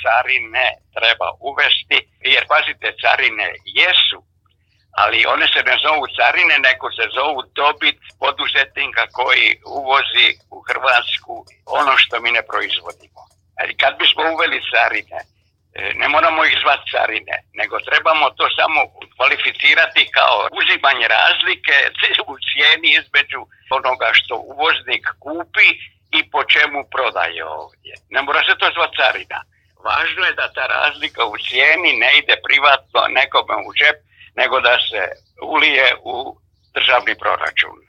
carine treba uvesti, jer pazite, carine jesu, ali one se ne zovu carine, nego se zovu dobit poduzetnika koji uvozi u Hrvatsku ono što mi ne proizvodimo. Ali kad bismo uveli carine, ne moramo ih zvati carine, nego trebamo to samo kvalificirati kao uzimanje razlike u cijeni između onoga što uvoznik kupi i po čemu prodaje ovdje. Ne mora se to zvati carina. Važno je da ta razlika u cijeni ne ide privatno nekome u džep, nego da se ulije u državni proračun.